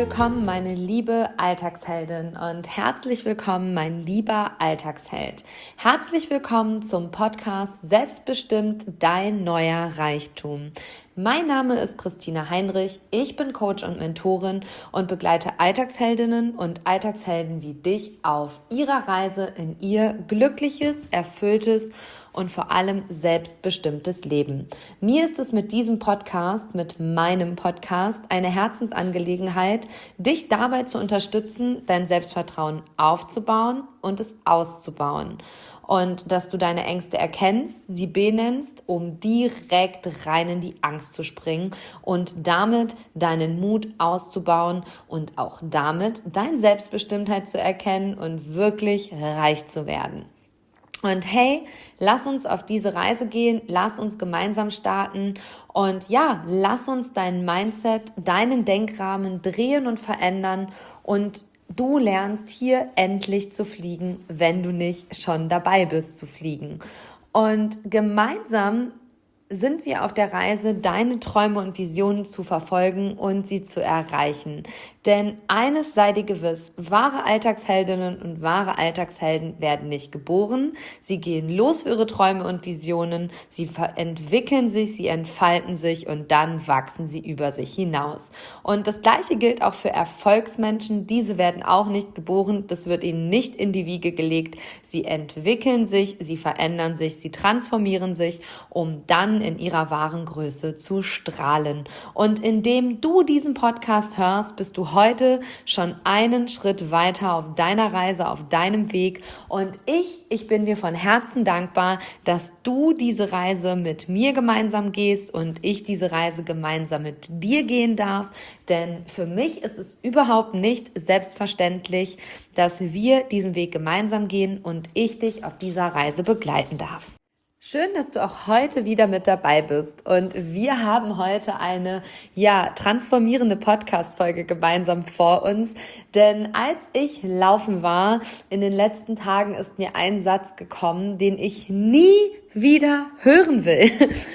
willkommen, meine liebe Alltagsheldin und herzlich willkommen, mein lieber Alltagsheld. Herzlich willkommen zum Podcast Selbstbestimmt dein neuer Reichtum. Mein Name ist Christina Heinrich, ich bin Coach und Mentorin und begleite Alltagsheldinnen und Alltagshelden wie dich auf ihrer Reise in ihr glückliches, erfülltes und vor allem selbstbestimmtes Leben. Mir ist es mit diesem Podcast, mit meinem Podcast, eine Herzensangelegenheit, dich dabei zu unterstützen, dein Selbstvertrauen aufzubauen und es auszubauen. Und dass du deine Ängste erkennst, sie benennst, um direkt rein in die Angst zu springen und damit deinen Mut auszubauen und auch damit deine Selbstbestimmtheit zu erkennen und wirklich reich zu werden. Und hey, lass uns auf diese Reise gehen, lass uns gemeinsam starten und ja, lass uns dein Mindset, deinen Denkrahmen drehen und verändern und du lernst hier endlich zu fliegen, wenn du nicht schon dabei bist zu fliegen. Und gemeinsam sind wir auf der Reise, deine Träume und Visionen zu verfolgen und sie zu erreichen. Denn eines sei dir gewiss, wahre Alltagsheldinnen und wahre Alltagshelden werden nicht geboren. Sie gehen los für ihre Träume und Visionen, sie entwickeln sich, sie entfalten sich und dann wachsen sie über sich hinaus. Und das Gleiche gilt auch für Erfolgsmenschen. Diese werden auch nicht geboren, das wird ihnen nicht in die Wiege gelegt. Sie entwickeln sich, sie verändern sich, sie transformieren sich, um dann in ihrer wahren Größe zu strahlen. Und indem du diesen Podcast hörst, bist du heute schon einen Schritt weiter auf deiner Reise, auf deinem Weg. Und ich bin dir von Herzen dankbar, dass du diese Reise mit mir gemeinsam gehst und ich diese Reise gemeinsam mit dir gehen darf. Denn für mich ist es überhaupt nicht selbstverständlich, dass wir diesen Weg gemeinsam gehen und ich dich auf dieser Reise begleiten darf. Schön, dass du auch heute wieder mit dabei bist und wir haben heute eine, transformierende Podcast-Folge gemeinsam vor uns, denn als ich laufen war, in den letzten Tagen ist mir ein Satz gekommen, den ich nie wieder hören will.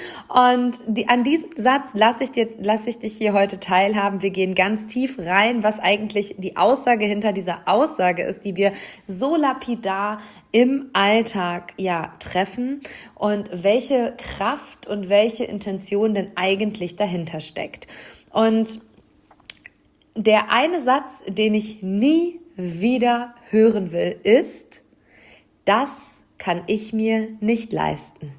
Und an diesem Satz lasse ich dich hier heute teilhaben. Wir gehen ganz tief rein, was eigentlich die Aussage hinter dieser Aussage ist, die wir so lapidar im Alltag treffen und welche Kraft und welche Intention denn eigentlich dahinter steckt. Und der eine Satz, den ich nie wieder hören will, ist: Das kann ich mir nicht leisten.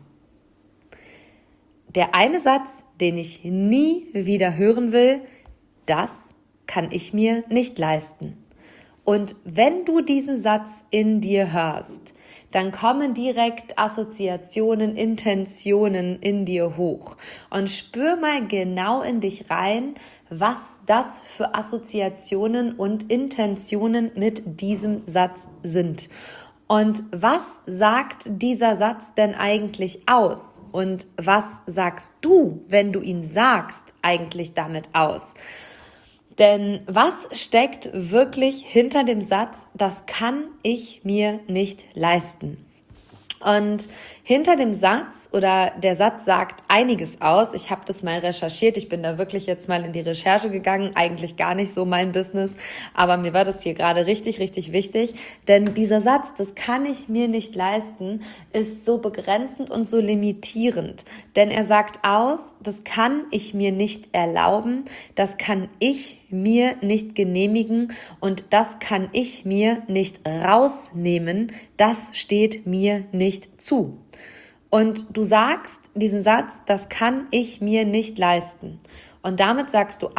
Der eine Satz, den ich nie wieder hören will: Das kann ich mir nicht leisten. Und wenn du diesen Satz in dir hörst, dann kommen direkt Assoziationen, Intentionen in dir hoch. Und spür mal genau in dich rein, was das für Assoziationen und Intentionen mit diesem Satz sind. Und was sagt dieser Satz denn eigentlich aus? Und was sagst du, wenn du ihn sagst, eigentlich damit aus? Denn was steckt wirklich hinter dem Satz: Das kann ich mir nicht leisten? Und hinter dem Satz oder der Satz sagt einiges aus. Ich habe das mal recherchiert. Ich bin da wirklich jetzt mal in die Recherche gegangen. Eigentlich gar nicht so mein Business, aber mir war das hier gerade richtig, richtig wichtig. Denn dieser Satz, das kann ich mir nicht leisten, ist so begrenzend und so limitierend. Denn er sagt aus: Das kann ich mir nicht erlauben, das kann ich mir nicht genehmigen und das kann ich mir nicht rausnehmen, das steht mir nicht zu. Und du sagst diesen Satz: Das kann ich mir nicht leisten. Und damit sagst du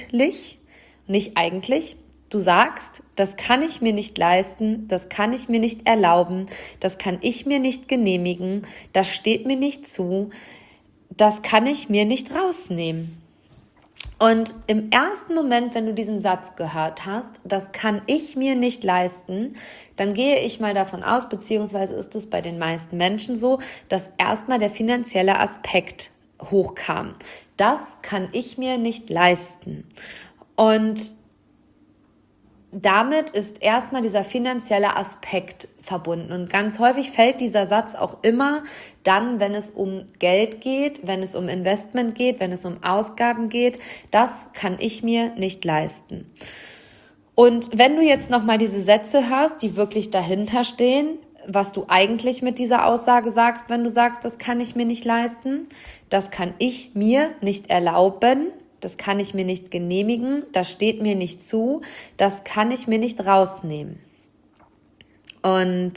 du sagst: Das kann ich mir nicht leisten, das kann ich mir nicht erlauben, das kann ich mir nicht genehmigen, das steht mir nicht zu, das kann ich mir nicht rausnehmen. Und im ersten Moment, wenn du diesen Satz gehört hast: Das kann ich mir nicht leisten, dann gehe ich mal davon aus, beziehungsweise ist es bei den meisten Menschen so, dass erstmal der finanzielle Aspekt hochkam. Das kann ich mir nicht leisten. Und damit ist erstmal dieser finanzielle Aspekt verbunden. Und ganz häufig fällt dieser Satz auch immer dann, wenn es um Geld geht, wenn es um Investment geht, wenn es um Ausgaben geht. Das kann ich mir nicht leisten. Und wenn du jetzt nochmal diese Sätze hörst, die wirklich dahinter stehen, was du eigentlich mit dieser Aussage sagst, wenn du sagst, das kann ich mir nicht leisten, das kann ich mir nicht erlauben, das kann ich mir nicht genehmigen, das steht mir nicht zu, das kann ich mir nicht rausnehmen. Und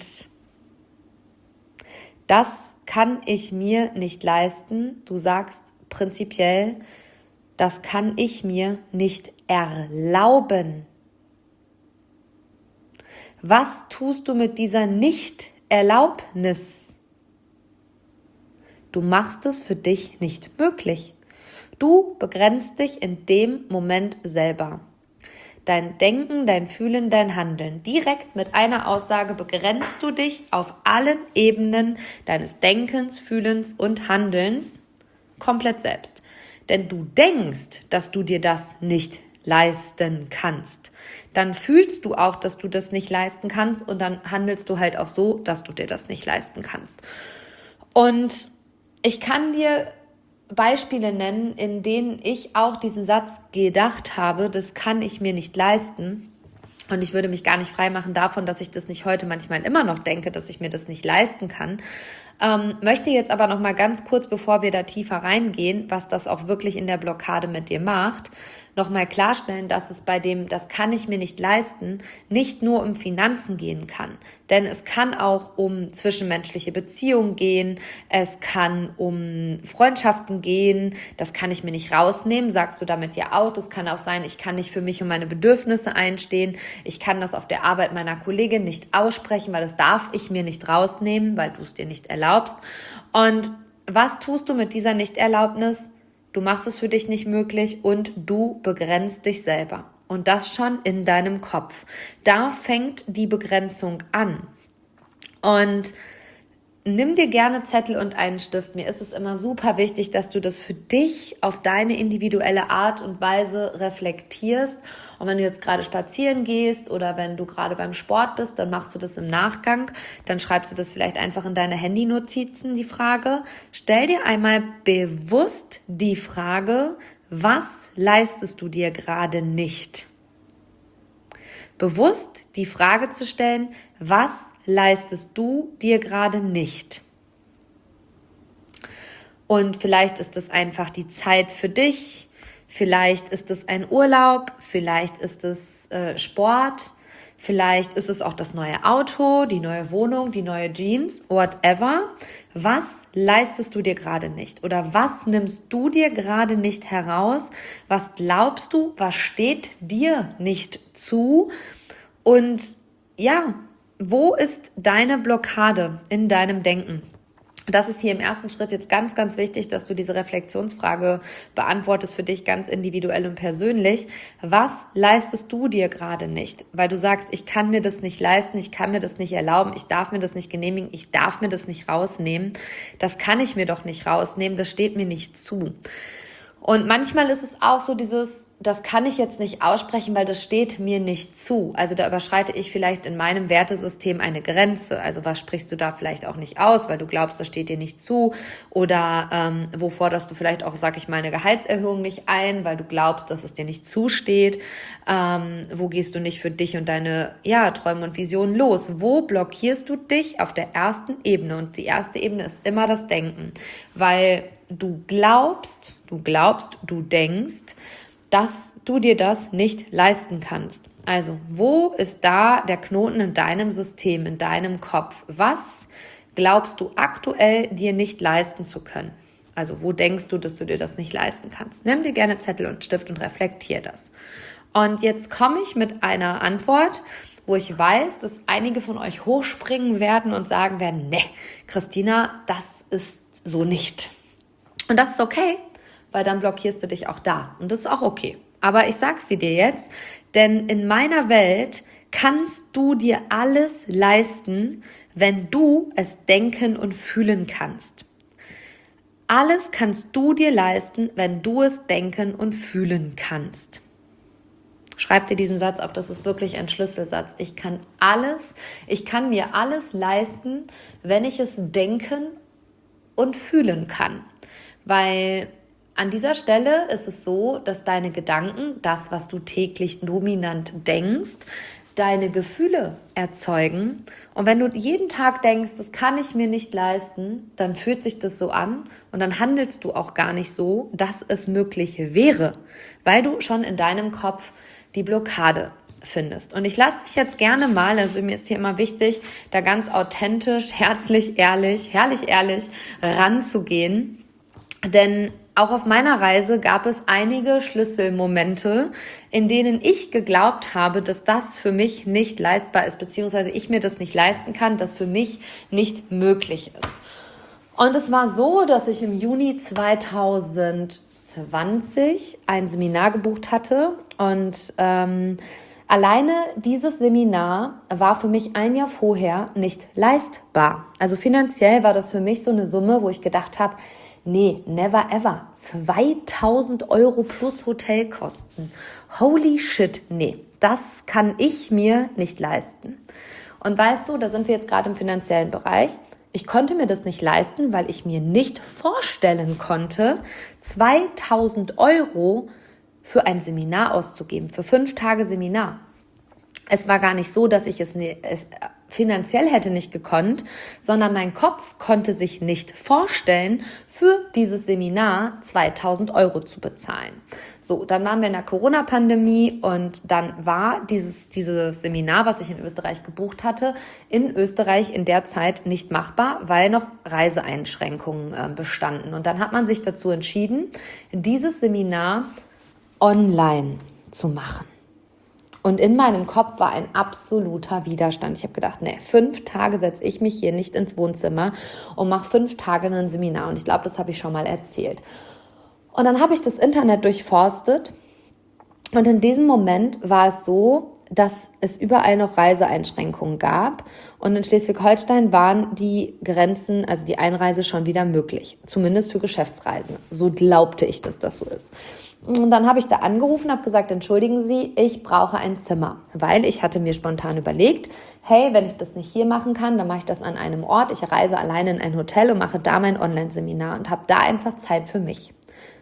das kann ich mir nicht leisten. Du sagst prinzipiell, das kann ich mir nicht erlauben. Was tust du mit dieser Nicht-Erlaubnis? Du machst es für dich nicht möglich. Du begrenzt dich in dem Moment selber. Dein Denken, dein Fühlen, dein Handeln. Direkt mit einer Aussage begrenzt du dich auf allen Ebenen deines Denkens, Fühlens und Handelns komplett selbst. Denn du denkst, dass du dir das nicht leisten kannst. Dann fühlst du auch, dass du das nicht leisten kannst und dann handelst du halt auch so, dass du dir das nicht leisten kannst. Und ich kann dir Beispiele nennen, in denen ich auch diesen Satz gedacht habe, das kann ich mir nicht leisten. Und ich würde mich gar nicht freimachen davon, dass ich das nicht heute manchmal immer noch denke, dass ich mir das nicht leisten kann. Möchte jetzt aber noch mal ganz kurz, bevor wir da tiefer reingehen, was das auch wirklich in der Blockade mit dir macht, noch mal klarstellen, dass es bei dem, das kann ich mir nicht leisten, nicht nur um Finanzen gehen kann. Denn es kann auch um zwischenmenschliche Beziehungen gehen, es kann um Freundschaften gehen, das kann ich mir nicht rausnehmen, sagst du damit ja auch. Das kann auch sein, ich kann nicht für mich und meine Bedürfnisse einstehen, ich kann das auf der Arbeit meiner Kollegin nicht aussprechen, weil das darf ich mir nicht rausnehmen, weil du es dir nicht erlaubst. Und was tust du mit dieser Nichterlaubnis? Du machst es für dich nicht möglich und du begrenzt dich selber. Und das schon in deinem Kopf. Da fängt die Begrenzung an. Und nimm dir gerne Zettel und einen Stift. Mir ist es immer super wichtig, dass du das für dich auf deine individuelle Art und Weise reflektierst. Und wenn du jetzt gerade spazieren gehst oder wenn du gerade beim Sport bist, dann machst du das im Nachgang. Dann schreibst du das vielleicht einfach in deine Handynotizen, die Frage. Stell dir einmal bewusst die Frage, was leistest du dir gerade nicht? Bewusst die Frage zu stellen, was leistest du dir gerade nicht? Und vielleicht ist es einfach die Zeit für dich, vielleicht ist es ein Urlaub, vielleicht ist es Sport, vielleicht ist es auch das neue Auto, die neue Wohnung, die neue Jeans, whatever. Was leistest du dir gerade nicht? Oder was nimmst du dir gerade nicht heraus? Was glaubst du, was steht dir nicht zu? Und ja, wo ist deine Blockade in deinem Denken? Das ist hier im ersten Schritt jetzt ganz, ganz wichtig, dass du diese Reflexionsfrage beantwortest für dich ganz individuell und persönlich. Was leistest du dir gerade nicht? Weil du sagst, ich kann mir das nicht leisten, ich kann mir das nicht erlauben, ich darf mir das nicht genehmigen, ich darf mir das nicht rausnehmen. Das kann ich mir doch nicht rausnehmen, das steht mir nicht zu. Und manchmal ist es auch so das kann ich jetzt nicht aussprechen, weil das steht mir nicht zu. Also da überschreite ich vielleicht in meinem Wertesystem eine Grenze. Also was sprichst du da vielleicht auch nicht aus, weil du glaubst, das steht dir nicht zu. Oder wo forderst du vielleicht auch, sag ich mal, eine Gehaltserhöhung nicht ein, weil du glaubst, dass es dir nicht zusteht. Wo gehst du nicht für dich und deine Träume und Visionen los? Wo blockierst du dich auf der ersten Ebene? Und die erste Ebene ist immer das Denken, weil du denkst, dass du dir das nicht leisten kannst. Also, wo ist da der Knoten in deinem System, in deinem Kopf? Was glaubst du aktuell dir nicht leisten zu können? Also, wo denkst du, dass du dir das nicht leisten kannst? Nimm dir gerne Zettel und Stift und reflektier das. Und jetzt komme ich mit einer Antwort, wo ich weiß, dass einige von euch hochspringen werden und sagen werden, ne, Christina, das ist so nicht. Und das ist okay, weil dann blockierst du dich auch da. Und das ist auch okay. Aber ich sag's dir jetzt, denn in meiner Welt kannst du dir alles leisten, wenn du es denken und fühlen kannst. Alles kannst du dir leisten, wenn du es denken und fühlen kannst. Schreib dir diesen Satz auf, das ist wirklich ein Schlüsselsatz. Ich kann mir alles leisten, wenn ich es denken und fühlen kann. Weil an dieser Stelle ist es so, dass deine Gedanken, das, was du täglich dominant denkst, deine Gefühle erzeugen. Und wenn du jeden Tag denkst, das kann ich mir nicht leisten, dann fühlt sich das so an und dann handelst du auch gar nicht so, dass es möglich wäre, weil du schon in deinem Kopf die Blockade findest. Und ich lasse dich jetzt gerne mal, also mir ist hier immer wichtig, da ganz authentisch, herrlich ehrlich ranzugehen, denn auch auf meiner Reise gab es einige Schlüsselmomente, in denen ich geglaubt habe, dass das für mich nicht leistbar ist, beziehungsweise ich mir das nicht leisten kann, das für mich nicht möglich ist. Und es war so, dass ich im Juni 2020 ein Seminar gebucht hatte und alleine dieses Seminar war für mich ein Jahr vorher nicht leistbar. Also finanziell war das für mich so eine Summe, wo ich gedacht habe, nee, never ever. 2.000 € plus Hotelkosten. Holy shit, nee, das kann ich mir nicht leisten. Und weißt du, da sind wir jetzt gerade im finanziellen Bereich. Ich konnte mir das nicht leisten, weil ich mir nicht vorstellen konnte, 2.000 € für ein Seminar auszugeben, für 5 Tage Seminar. Es war gar nicht so, dass ich es finanziell hätte nicht gekonnt, sondern mein Kopf konnte sich nicht vorstellen, für dieses Seminar 2.000 € zu bezahlen. So, dann waren wir in der Corona-Pandemie und dann war dieses Seminar, was ich in Österreich gebucht hatte, in Österreich in der Zeit nicht machbar, weil noch Reiseeinschränkungen bestanden. Und dann hat man sich dazu entschieden, dieses Seminar online zu machen. Und in meinem Kopf war ein absoluter Widerstand. Ich habe gedacht, 5 Tage setze ich mich hier nicht ins Wohnzimmer und mache 5 Tage ein Seminar. Und ich glaube, das habe ich schon mal erzählt. Und dann habe ich das Internet durchforstet. Und in diesem Moment war es so, dass es überall noch Reiseeinschränkungen gab. Und in Schleswig-Holstein waren die Grenzen, also die Einreise schon wieder möglich. Zumindest für Geschäftsreisen. So glaubte ich, dass das so ist. Und dann habe ich da angerufen, habe gesagt, entschuldigen Sie, ich brauche ein Zimmer. Weil ich hatte mir spontan überlegt, hey, wenn ich das nicht hier machen kann, dann mache ich das an einem Ort. Ich reise alleine in ein Hotel und mache da mein Online-Seminar und habe da einfach Zeit für mich.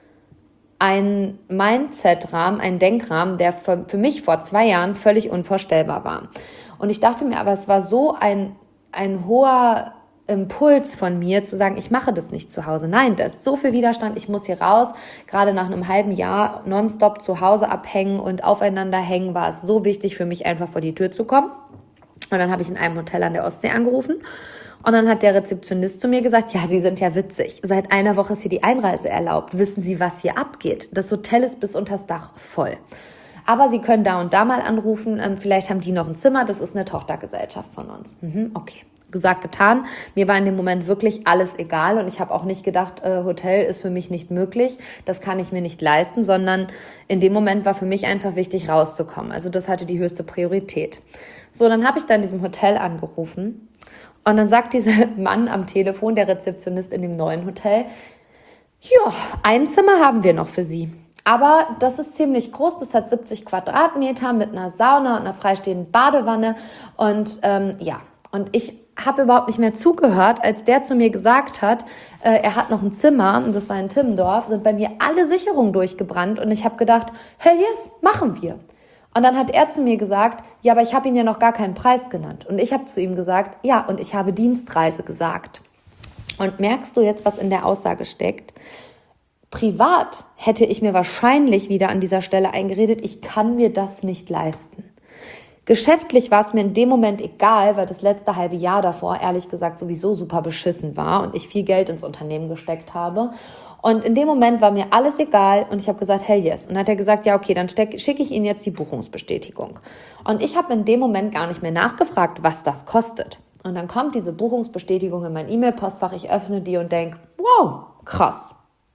Ein Mindset-Rahmen, ein Denkrahmen, der für mich vor 2 Jahren völlig unvorstellbar war. Und ich dachte mir, aber es war so ein hoher Impuls von mir, zu sagen, ich mache das nicht zu Hause. Nein, da ist so viel Widerstand, ich muss hier raus. Gerade nach einem halben Jahr nonstop zu Hause abhängen und aufeinander hängen, war es so wichtig für mich, einfach vor die Tür zu kommen. Und dann habe ich in einem Hotel an der Ostsee angerufen. Und dann hat der Rezeptionist zu mir gesagt, ja, Sie sind ja witzig. Seit einer Woche ist hier die Einreise erlaubt. Wissen Sie, was hier abgeht? Das Hotel ist bis unters Dach voll. Aber Sie können da und da mal anrufen. Vielleicht haben die noch ein Zimmer. Das ist eine Tochtergesellschaft von uns. Okay. Gesagt, getan. Mir war in dem Moment wirklich alles egal und ich habe auch nicht gedacht, Hotel ist für mich nicht möglich, das kann ich mir nicht leisten, sondern in dem Moment war für mich einfach wichtig, rauszukommen. Also das hatte die höchste Priorität. So, dann habe ich da in diesem Hotel angerufen und dann sagt dieser Mann am Telefon, der Rezeptionist in dem neuen Hotel, ja, ein Zimmer haben wir noch für Sie. Aber das ist ziemlich groß, das hat 70 Quadratmeter mit einer Sauna und einer freistehenden Badewanne und und ich habe überhaupt nicht mehr zugehört, als der zu mir gesagt hat, er hat noch ein Zimmer, und das war in Timmendorf, sind bei mir alle Sicherungen durchgebrannt und ich habe gedacht, hell yes, machen wir. Und dann hat er zu mir gesagt, ja, aber ich habe Ihnen ja noch gar keinen Preis genannt. Und ich habe zu ihm gesagt, ja, und ich habe Dienstreise gesagt. Und merkst du jetzt, was in der Aussage steckt? Privat hätte ich mir wahrscheinlich wieder an dieser Stelle eingeredet, ich kann mir das nicht leisten. Geschäftlich war es mir in dem Moment egal, weil das letzte halbe Jahr davor, ehrlich gesagt, sowieso super beschissen war und ich viel Geld ins Unternehmen gesteckt habe. Und in dem Moment war mir alles egal und ich habe gesagt, hell yes. Und dann hat er gesagt, ja okay, dann schicke ich Ihnen jetzt die Buchungsbestätigung. Und ich habe in dem Moment gar nicht mehr nachgefragt, was das kostet. Und dann kommt diese Buchungsbestätigung in mein E-Mail-Postfach, ich öffne die und denke, wow, krass.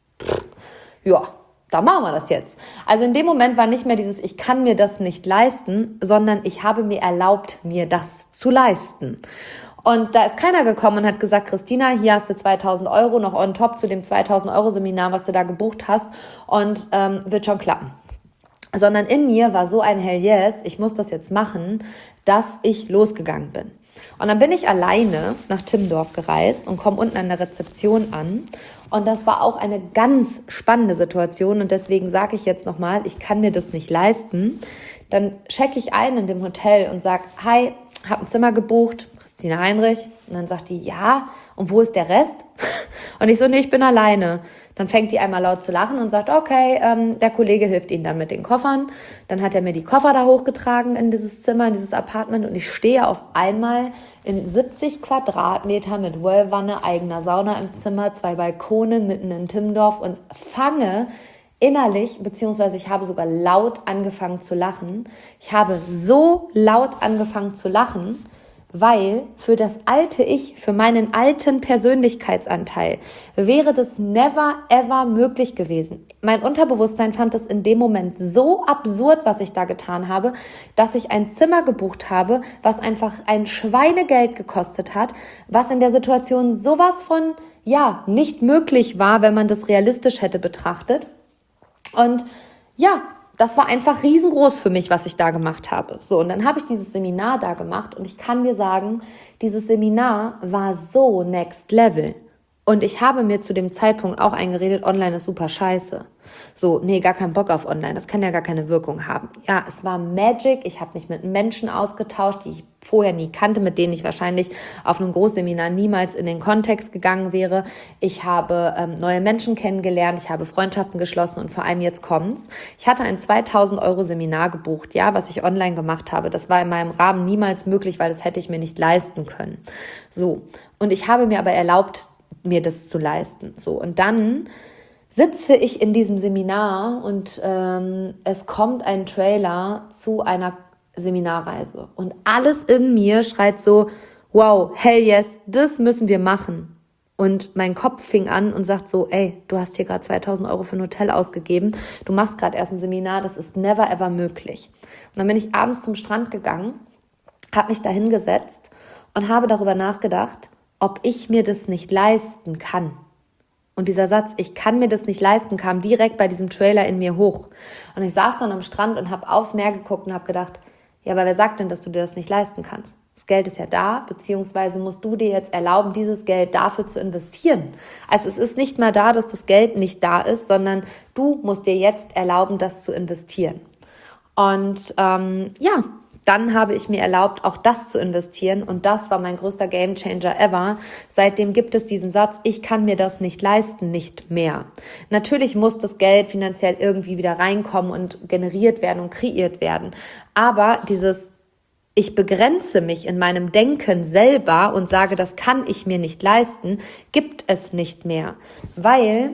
Ja, da machen wir das jetzt. Also in dem Moment war nicht mehr dieses, ich kann mir das nicht leisten, sondern ich habe mir erlaubt, mir das zu leisten. Und da ist keiner gekommen und hat gesagt, Christina, hier hast du 2.000 € noch on top zu dem 2.000 € Seminar, was du da gebucht hast und wird schon klappen. sondern in mir war so ein Hell yes, ich muss das jetzt machen, dass ich losgegangen bin. Und dann bin ich alleine nach Timmendorf gereist und komme unten an der Rezeption an. Und das war auch eine ganz spannende Situation. Und deswegen sage ich jetzt nochmal, ich kann mir das nicht leisten. Dann checke ich ein in dem Hotel und sage, hi, habe ein Zimmer gebucht, Christina Heinrich. Und dann sagt die, ja, und wo ist der Rest? Und ich so, nee, ich bin alleine. Dann fängt die einmal laut zu lachen und sagt, okay, der Kollege hilft Ihnen dann mit den Koffern. Dann hat er mir die Koffer da hochgetragen in dieses Zimmer, in dieses Apartment und ich stehe auf einmal in 70 Quadratmeter mit Whirlwanne, eigener Sauna im Zimmer, 2 Balkone mitten in Timmendorf und fange innerlich, beziehungsweise ich habe sogar laut angefangen zu lachen. Ich habe so laut angefangen zu lachen, weil für das alte Ich, für meinen alten Persönlichkeitsanteil, wäre das never ever möglich gewesen. Mein Unterbewusstsein fand es in dem Moment so absurd, was ich da getan habe, dass ich ein Zimmer gebucht habe, was einfach ein Schweinegeld gekostet hat, was in der Situation sowas von, nicht möglich war, wenn man das realistisch hätte betrachtet. Und das war einfach riesengroß für mich, was ich da gemacht habe. So, und dann habe ich dieses Seminar da gemacht und ich kann dir sagen, dieses Seminar war so next level. Und ich habe mir zu dem Zeitpunkt auch eingeredet, online ist super scheiße. So, nee, gar keinen Bock auf online, das kann ja gar keine Wirkung haben. Ja, es war Magic, ich habe mich mit Menschen ausgetauscht, die ich vorher nie kannte, mit denen ich wahrscheinlich auf einem Großseminar niemals in den Kontext gegangen wäre. Ich habe neue Menschen kennengelernt, ich habe Freundschaften geschlossen und vor allem jetzt kommt's. Ich hatte ein 2.000 € Seminar gebucht, was ich online gemacht habe. Das war in meinem Rahmen niemals möglich, weil das hätte ich mir nicht leisten können. So, und ich habe mir aber erlaubt, mir das zu leisten. So, und dann sitze ich in diesem Seminar und es kommt ein Trailer zu einer Seminarreise. Und alles in mir schreit so, wow, hell yes, das müssen wir machen. Und mein Kopf fing an und sagt so, ey, du hast hier gerade 2.000 € für ein Hotel ausgegeben, du machst gerade erst ein Seminar, das ist never ever möglich. Und dann bin ich abends zum Strand gegangen, habe mich da hingesetzt und habe darüber nachgedacht, ob ich mir das nicht leisten kann. Und dieser Satz, ich kann mir das nicht leisten, kam direkt bei diesem Trailer in mir hoch. Und ich saß dann am Strand und habe aufs Meer geguckt und habe gedacht, ja, aber wer sagt denn, dass du dir das nicht leisten kannst? Das Geld ist ja da, beziehungsweise musst du dir jetzt erlauben, dieses Geld dafür zu investieren. Also es ist nicht mal da, dass das Geld nicht da ist, sondern du musst dir jetzt erlauben, das zu investieren. Und dann habe ich mir erlaubt, auch das zu investieren und das war mein größter Gamechanger ever. Seitdem gibt es diesen Satz, ich kann mir das nicht leisten, nicht mehr. Natürlich muss das Geld finanziell irgendwie wieder reinkommen und generiert werden und kreiert werden. Aber ich begrenze mich in meinem Denken selber und sage, das kann ich mir nicht leisten, gibt es nicht mehr, weil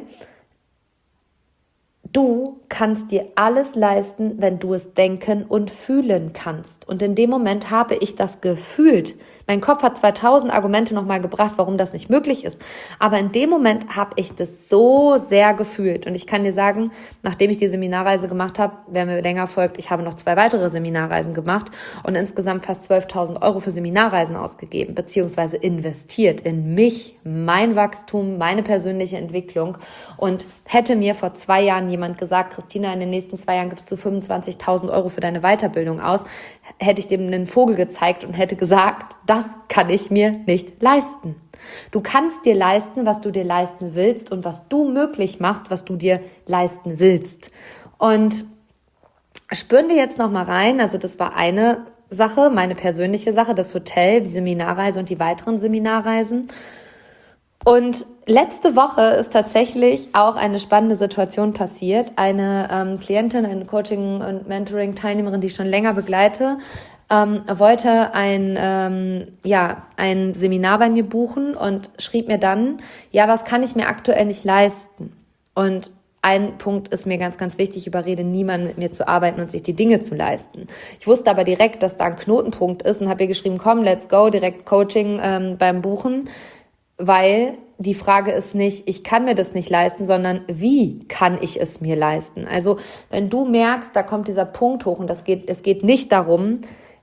du kannst dir alles leisten, wenn du es denken und fühlen kannst. Und in dem Moment habe ich das gefühlt. Mein Kopf hat 2000 Argumente nochmal gebracht, warum das nicht möglich ist. Aber in dem Moment habe ich das so sehr gefühlt. Und ich kann dir sagen, nachdem ich die Seminarreise gemacht habe, wer mir länger folgt, ich habe noch 2 weitere Seminarreisen gemacht und insgesamt fast 12.000 € für Seminarreisen ausgegeben, beziehungsweise investiert in mich, mein Wachstum, meine persönliche Entwicklung. Und hätte mir vor 2 Jahren jemand gesagt, Christina, in den nächsten 2 Jahren gibst du 25.000 € für deine Weiterbildung aus, hätte ich dem einen Vogel gezeigt und hätte gesagt, das kann ich mir nicht leisten. Du kannst dir leisten, was du dir leisten willst und was du möglich machst, was du dir leisten willst. Und spüren wir jetzt noch mal rein, also das war eine Sache, meine persönliche Sache, das Hotel, die Seminarreise und die weiteren Seminarreisen. Und letzte Woche ist tatsächlich auch eine spannende Situation passiert. Eine Klientin, eine Coaching- und Mentoring-Teilnehmerin, die ich schon länger begleite, wollte ein Seminar bei mir buchen und schrieb mir dann, was kann ich mir aktuell nicht leisten? Und ein Punkt ist mir ganz, ganz wichtig, überrede niemanden mit mir zu arbeiten und sich die Dinge zu leisten. Ich wusste aber direkt, dass da ein Knotenpunkt ist und habe ihr geschrieben, komm, let's go, direkt Coaching beim Buchen. Weil die Frage ist nicht, ich kann mir das nicht leisten, sondern wie kann ich es mir leisten? Also wenn du merkst, da kommt dieser Punkt hoch und es geht nicht darum,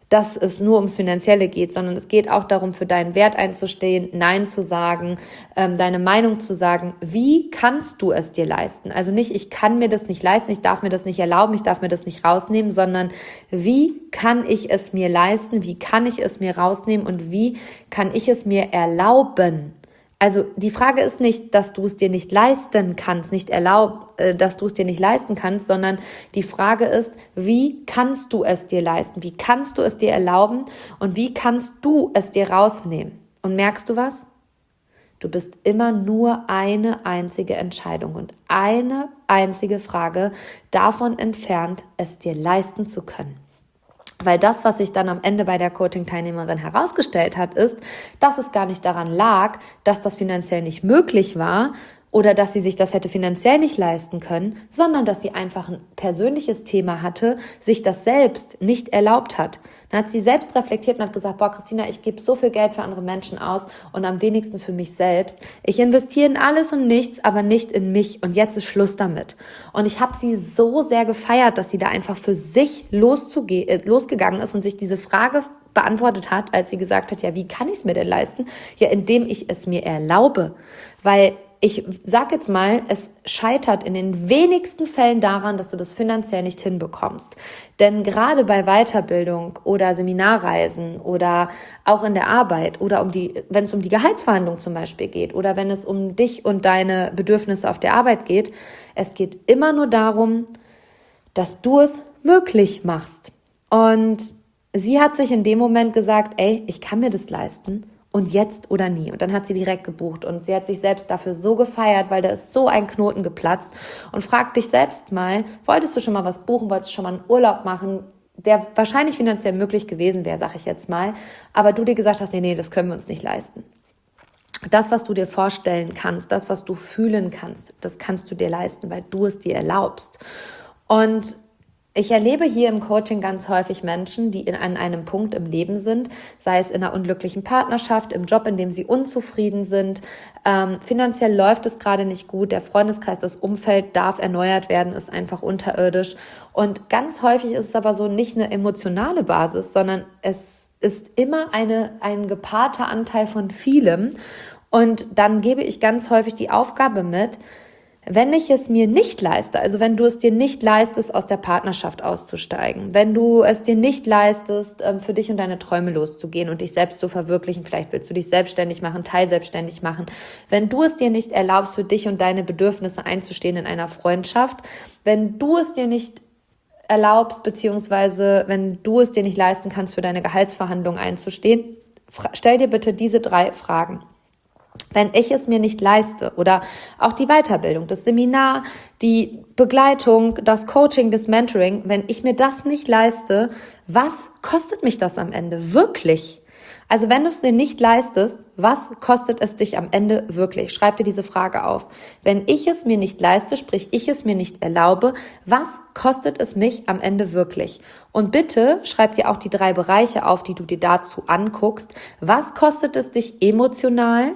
dass es nur ums Finanzielle geht, sondern es geht auch darum, für deinen Wert einzustehen, Nein zu sagen, deine Meinung zu sagen. Wie kannst du es dir leisten? Also nicht, ich kann mir das nicht leisten, ich darf mir das nicht erlauben, ich darf mir das nicht rausnehmen, sondern wie kann ich es mir leisten, wie kann ich es mir rausnehmen und wie kann ich es mir erlauben? Also die Frage ist nicht, dass du es dir nicht leisten kannst, dass du es dir nicht leisten kannst, sondern die Frage ist, wie kannst du es dir leisten? Wie kannst du es dir erlauben und wie kannst du es dir rausnehmen? Und merkst du was? Du bist immer nur eine einzige Entscheidung und eine einzige Frage davon entfernt, es dir leisten zu können. Weil das, was sich dann am Ende bei der Coaching-Teilnehmerin herausgestellt hat, ist, dass es gar nicht daran lag, dass das finanziell nicht möglich war oder dass sie sich das hätte finanziell nicht leisten können, sondern dass sie einfach ein persönliches Thema hatte, sich das selbst nicht erlaubt hat. Dann hat sie selbst reflektiert und hat gesagt, boah, Christina, ich gebe so viel Geld für andere Menschen aus und am wenigsten für mich selbst. Ich investiere in alles und nichts, aber nicht in mich und jetzt ist Schluss damit. Und ich habe sie so sehr gefeiert, dass sie da einfach für sich losgegangen ist und sich diese Frage beantwortet hat, als sie gesagt hat, ja, wie kann ich es mir denn leisten? Ja, indem ich es mir erlaube, weil ich sag jetzt mal, es scheitert in den wenigsten Fällen daran, dass du das finanziell nicht hinbekommst. Denn gerade bei Weiterbildung oder Seminarreisen oder auch in der Arbeit oder wenn es um die Gehaltsverhandlung zum Beispiel geht oder wenn es um dich und deine Bedürfnisse auf der Arbeit geht, es geht immer nur darum, dass du es möglich machst. Und sie hat sich in dem Moment gesagt, ey, ich kann mir das leisten. Und jetzt oder nie. Und dann hat sie direkt gebucht und sie hat sich selbst dafür so gefeiert, weil da ist so ein Knoten geplatzt. Und frag dich selbst mal, wolltest du schon mal was buchen, wolltest du schon mal einen Urlaub machen, der wahrscheinlich finanziell möglich gewesen wäre, sag ich jetzt mal, aber du dir gesagt hast, nee, das können wir uns nicht leisten. Das, was du dir vorstellen kannst, das, was du fühlen kannst, das kannst du dir leisten, weil du es dir erlaubst. Und ich erlebe hier im Coaching ganz häufig Menschen, die an einem Punkt im Leben sind, sei es in einer unglücklichen Partnerschaft, im Job, in dem sie unzufrieden sind. Finanziell läuft es gerade nicht gut, der Freundeskreis, das Umfeld darf erneuert werden, ist einfach unterirdisch. Und ganz häufig ist es aber so nicht eine emotionale Basis, sondern es ist immer ein gepaarter Anteil von vielem. Und dann gebe ich ganz häufig die Aufgabe mit, wenn ich es mir nicht leiste, also wenn du es dir nicht leistest, aus der Partnerschaft auszusteigen, wenn du es dir nicht leistest, für dich und deine Träume loszugehen und dich selbst zu verwirklichen, vielleicht willst du dich selbstständig machen, teilselbstständig machen, wenn du es dir nicht erlaubst, für dich und deine Bedürfnisse einzustehen in einer Freundschaft, wenn du es dir nicht erlaubst, beziehungsweise wenn du es dir nicht leisten kannst, für deine Gehaltsverhandlungen einzustehen, stell dir bitte diese 3 Fragen. Wenn ich es mir nicht leiste oder auch die Weiterbildung, das Seminar, die Begleitung, das Coaching, das Mentoring, wenn ich mir das nicht leiste, was kostet mich das am Ende wirklich? Also wenn du es dir nicht leistest, was kostet es dich am Ende wirklich? Schreib dir diese Frage auf. Wenn ich es mir nicht leiste, sprich ich es mir nicht erlaube, was kostet es mich am Ende wirklich? Und bitte schreib dir auch die 3 Bereiche auf, die du dir dazu anguckst. Was kostet es dich emotional?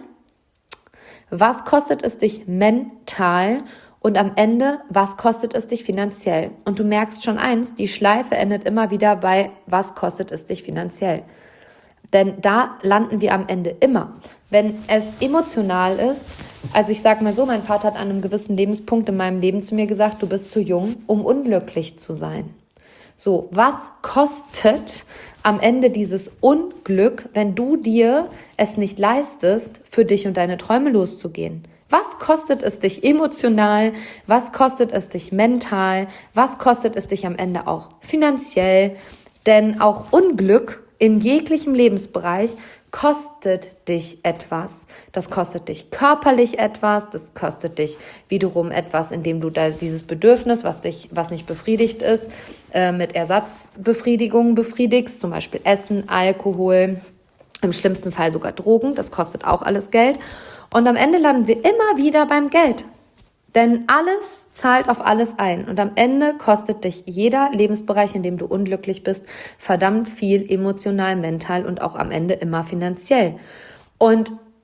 Was kostet es dich mental und am Ende, was kostet es dich finanziell? Und du merkst schon eins, die Schleife endet immer wieder bei, was kostet es dich finanziell? Denn da landen wir am Ende immer. Wenn es emotional ist, also ich sage mal so, mein Vater hat an einem gewissen Lebenspunkt in meinem Leben zu mir gesagt, du bist zu jung, um unglücklich zu sein. So, was kostet am Ende dieses Unglück, wenn du dir es nicht leistest, für dich und deine Träume loszugehen? Was kostet es dich emotional? Was kostet es dich mental? Was kostet es dich am Ende auch finanziell? Denn auch Unglück in jeglichem Lebensbereich kostet dich etwas. Das kostet dich körperlich etwas, das kostet dich wiederum etwas, indem du da dieses Bedürfnis, was nicht befriedigt ist, mit Ersatzbefriedigung befriedigst, zum Beispiel Essen, Alkohol, im schlimmsten Fall sogar Drogen, das kostet auch alles Geld. Und am Ende landen wir immer wieder beim Geld. Denn alles zahlt auf alles ein und am Ende kostet dich jeder Lebensbereich, in dem du unglücklich bist, verdammt viel emotional, mental und auch am Ende immer finanziell. Und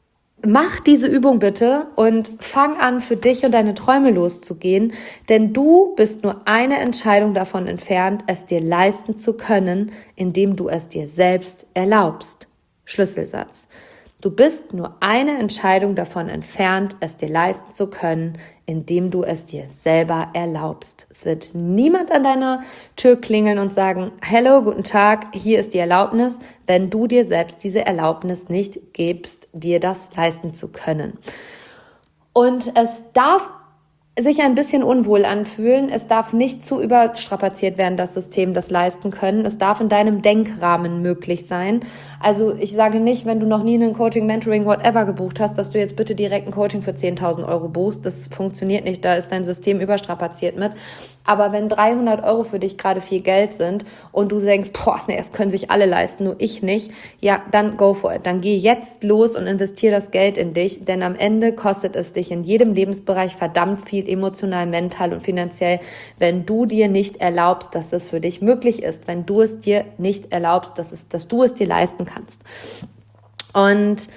mach diese Übung bitte und fang an, für dich und deine Träume loszugehen, denn du bist nur eine Entscheidung davon entfernt, es dir leisten zu können, indem du es dir selbst erlaubst. Schlüsselsatz. Du bist nur eine Entscheidung davon entfernt, es dir leisten zu können, indem du es dir selber erlaubst. Es wird niemand an deiner Tür klingeln und sagen, hallo, guten Tag, hier ist die Erlaubnis, wenn du dir selbst diese Erlaubnis nicht gibst, dir das leisten zu können. Und es darf sich ein bisschen unwohl anfühlen. Es darf nicht zu überstrapaziert werden, das System, das leisten können. Es darf in deinem Denkrahmen möglich sein. Also ich sage nicht, wenn du noch nie einen Coaching, Mentoring, whatever gebucht hast, dass du jetzt bitte direkt ein Coaching für 10.000 Euro buchst. Das funktioniert nicht, da ist dein System überstrapaziert mit. Aber wenn 300 Euro für dich gerade viel Geld sind und du denkst, das können sich alle leisten, nur ich nicht, ja, dann go for it. Dann geh jetzt los und investier das Geld in dich, denn am Ende kostet es dich in jedem Lebensbereich verdammt viel, emotional, mental und finanziell, wenn du dir nicht erlaubst, dass das für dich möglich ist, wenn du es dir nicht erlaubst, dass du es dir leisten kannst. Und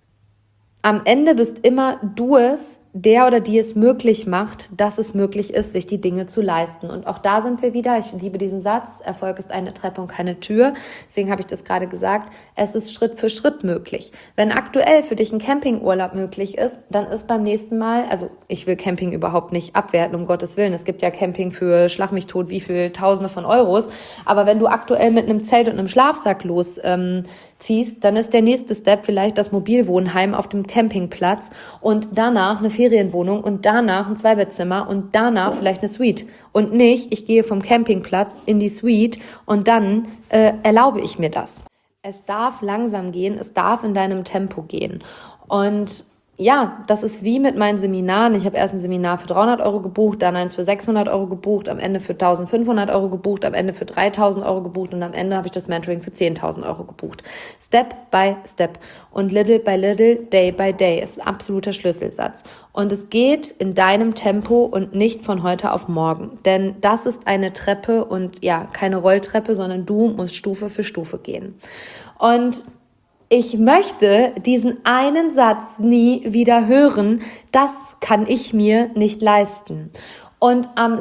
am Ende bist immer du es, der oder die es möglich macht, dass es möglich ist, sich die Dinge zu leisten. Und auch da sind wir wieder, ich liebe diesen Satz, Erfolg ist eine Treppe und keine Tür. Deswegen habe ich das gerade gesagt, es ist Schritt für Schritt möglich. Wenn aktuell für dich ein Campingurlaub möglich ist, dann ist beim nächsten Mal, also ich will Camping überhaupt nicht abwerten, um Gottes Willen. Es gibt ja Camping für Schlag mich tot, wie viel Tausende von Euros. Aber wenn du aktuell mit einem Zelt und einem Schlafsack losziehst, dann ist der nächste Step vielleicht das Mobilwohnheim auf dem Campingplatz und danach eine Ferienwohnung und danach ein Zweibettzimmer und danach vielleicht eine Suite. Und nicht, ich gehe vom Campingplatz in die Suite und dann erlaube ich mir das. Es darf langsam gehen, es darf in deinem Tempo gehen. Und ja, das ist wie mit meinen Seminaren. Ich habe erst ein Seminar für 300 Euro gebucht, dann eins für 600 Euro gebucht, am Ende für 1.500 Euro gebucht, am Ende für 3.000 Euro gebucht und am Ende habe ich das Mentoring für 10.000 Euro gebucht. Step by Step und little by little, day by day ist ein absoluter Schlüsselsatz. Und es geht in deinem Tempo und nicht von heute auf morgen. Denn das ist eine Treppe und ja, keine Rolltreppe, sondern du musst Stufe für Stufe gehen. Und ich möchte diesen einen Satz nie wieder hören, das kann ich mir nicht leisten. Und am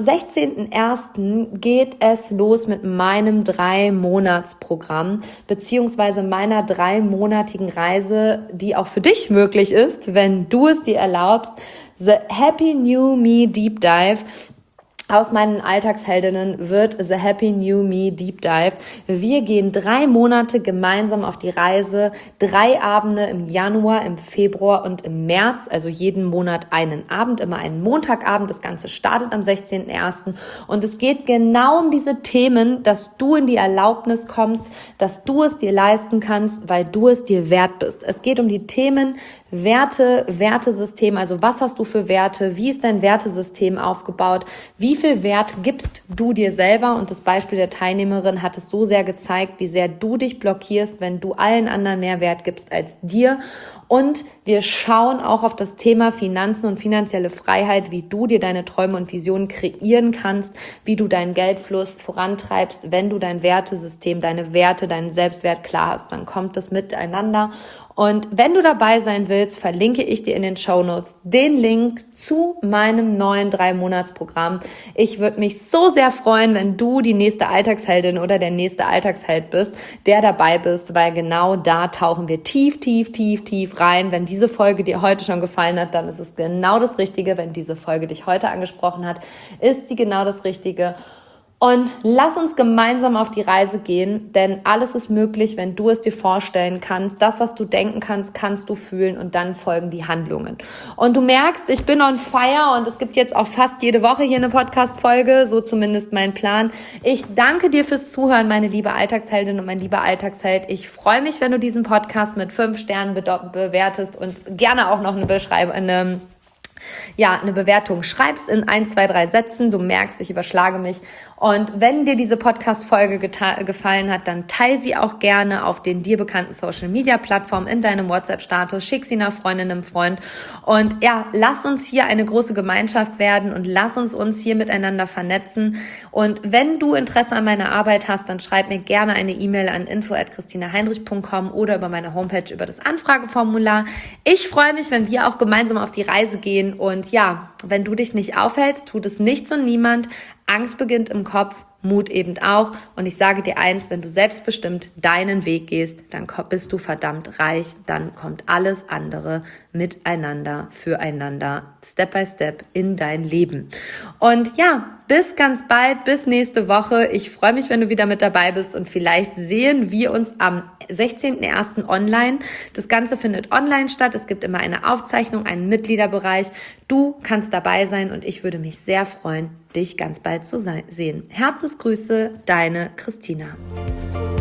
16.01. geht es los mit meinem 3-Monats-Programm, beziehungsweise meiner 3-monatigen Reise, die auch für dich möglich ist, wenn du es dir erlaubst, The Happy New Me Deep Dive. Aus meinen Alltagsheldinnen wird The Happy New Me Deep Dive. Wir gehen 3 Monate gemeinsam auf die Reise, 3 Abende im Januar, im Februar und im März, also jeden Monat einen Abend, immer einen Montagabend. Das Ganze startet am 16.01. und es geht genau um diese Themen, dass du in die Erlaubnis kommst, dass du es dir leisten kannst, weil du es dir wert bist. Es geht um die Themen Werte, Wertesystem, also was hast du für Werte, wie ist dein Wertesystem aufgebaut, wie viel Wert gibst du dir selber, und das Beispiel der Teilnehmerin hat es so sehr gezeigt, wie sehr du dich blockierst, wenn du allen anderen mehr Wert gibst als dir. Und wir schauen auch auf das Thema Finanzen und finanzielle Freiheit, wie du dir deine Träume und Visionen kreieren kannst, wie du deinen Geldfluss vorantreibst, wenn du dein Wertesystem, deine Werte, deinen Selbstwert klar hast, dann kommt das miteinander. Und wenn du dabei sein willst, verlinke ich dir in den Shownotes den Link zu meinem neuen 3-Monats-Programm. Ich würde mich so sehr freuen, wenn du die nächste Alltagsheldin oder der nächste Alltagsheld bist, der dabei bist, weil genau da tauchen wir tief, tief, tief, tief rein. Wenn diese Folge dir heute schon gefallen hat, dann ist es genau das Richtige. Wenn diese Folge dich heute angesprochen hat, ist sie genau das Richtige. Und lass uns gemeinsam auf die Reise gehen, denn alles ist möglich, wenn du es dir vorstellen kannst. Das, was du denken kannst, kannst du fühlen und dann folgen die Handlungen. Und du merkst, ich bin on fire und es gibt jetzt auch fast jede Woche hier eine Podcast-Folge, so zumindest mein Plan. Ich danke dir fürs Zuhören, meine liebe Alltagsheldin und mein lieber Alltagsheld. Ich freue mich, wenn du diesen Podcast mit 5 Sternen bewertest und gerne auch noch eine Bewertung schreibst in 1, 2, 3 Sätzen. Du merkst, ich überschlage mich. Und wenn dir diese Podcast-Folge gefallen hat, dann teile sie auch gerne auf den dir bekannten Social-Media-Plattformen in deinem WhatsApp-Status, schick sie einer Freundin, einem Freund. Und ja, lass uns hier eine große Gemeinschaft werden und lass uns hier miteinander vernetzen. Und wenn du Interesse an meiner Arbeit hast, dann schreib mir gerne eine E-Mail an info@christinaheinrich.com oder über meine Homepage über das Anfrageformular. Ich freue mich, wenn wir auch gemeinsam auf die Reise gehen. Und ja, wenn du dich nicht aufhältst, tut es nichts und niemand. Angst beginnt im Kopf, Mut eben auch. Und ich sage dir eins, wenn du selbstbestimmt deinen Weg gehst, dann bist du verdammt reich. Dann kommt alles andere miteinander, füreinander, Step by Step in dein Leben. Und ja, bis ganz bald, bis nächste Woche. Ich freue mich, wenn du wieder mit dabei bist und vielleicht sehen wir uns am 16.01. online. Das Ganze findet online statt. Es gibt immer eine Aufzeichnung, einen Mitgliederbereich. Du kannst dabei sein und ich würde mich sehr freuen, dich ganz bald zu sehen. Herzensgrüße, deine Christina.